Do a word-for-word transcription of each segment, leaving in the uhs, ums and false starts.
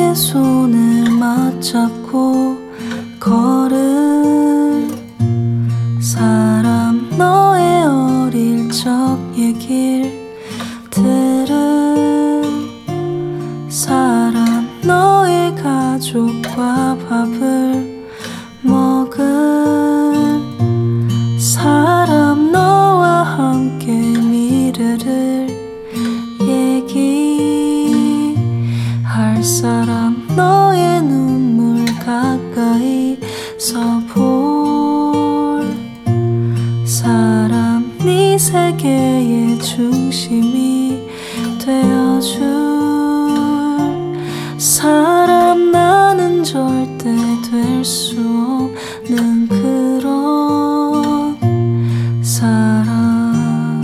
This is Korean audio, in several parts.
너의 손을 맞잡고 걸은 사람, 너의 어릴 적 얘길 들은 사람, 너의 가족과 밥을 먹은 사람, 너와 함께 미래를 얘기할 사람, 너의 눈물 가까이서 볼 사람, 네 세계의 중심이 되어줄 사람, 나는 절대 될 수 없는 그런 사람.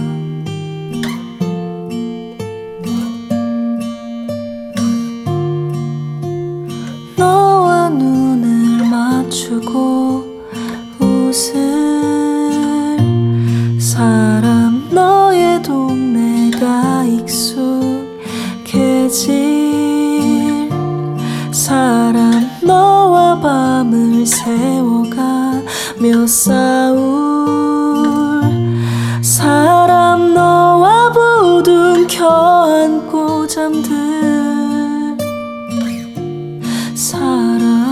너와 눈을 맞추고 웃을 사람, 너의 동네가 익숙해질 사람, 너와 밤을 새워가며 싸울 사람, 너와 부둥켜 안고 잠들 사람.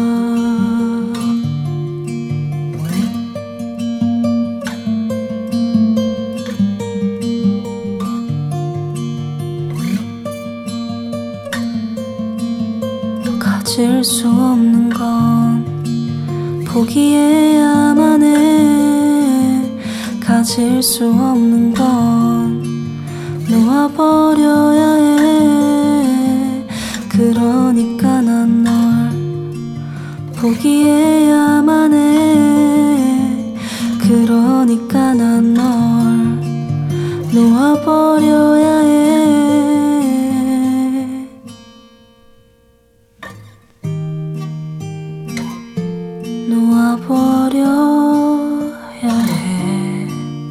가질 수 없는 건 포기해야만 해. 가질 수 없는 건 놓아버려야 해. 그러니까 난 널 포기해야만 해. 그러니까 난 널 놓아버려야 해. 놓아버려야 해.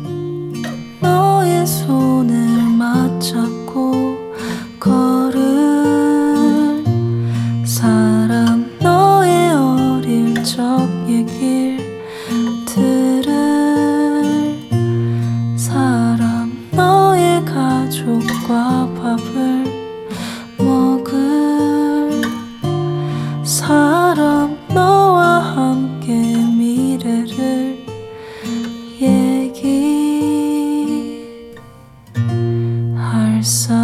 너의 손을 맞잡고 걸을 사람, 너의 어릴 적 얘길 들을 사람, 너의 가족과 밥을 먹을 사람, 너와 함께 미래를 얘기할 사람.